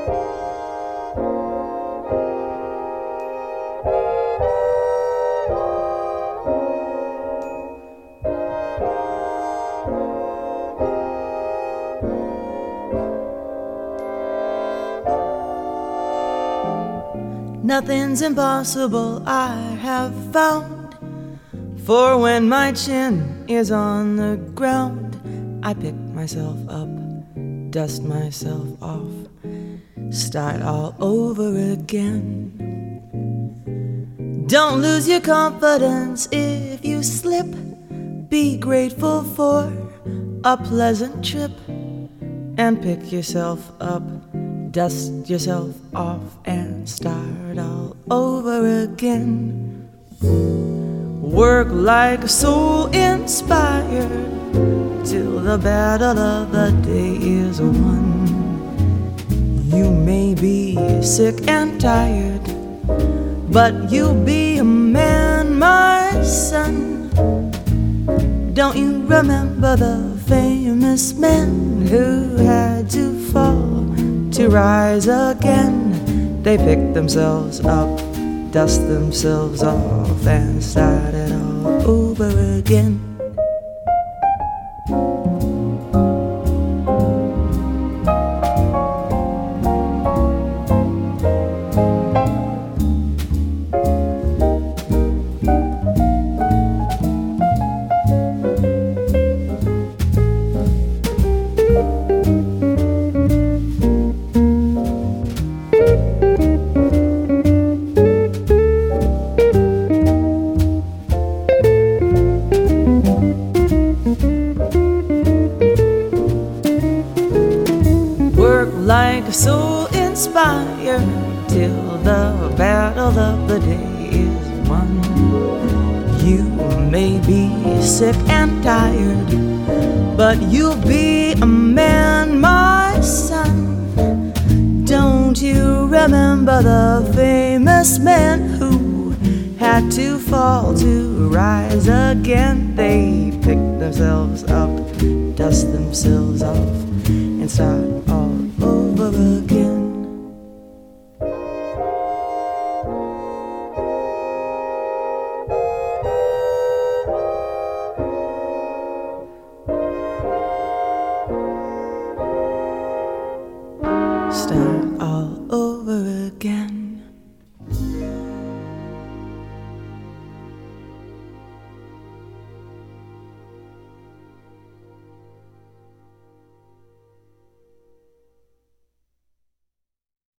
Nothing's impossible, I have found. For when my chin is on the ground, I pick myself up, dust myself off, start all over again. Don't lose your confidence if you slip. Be grateful for a pleasant trip and pick yourself up, dust yourself off and start all over again. Work like a soul inspired till the battle of the day is won. You may be sick and tired, but you'll be a man, my son. Don't you remember the famous men who had to fall to rise again? They picked themselves up, dust themselves off, and started all over again. Like a soul inspired till the battle of the day is won. You may be sick and tired, but you'll be a man, my son. Don't you remember the famous men who had to fall to rise again? They picked themselves up, dust themselves off, and start all over again. Start all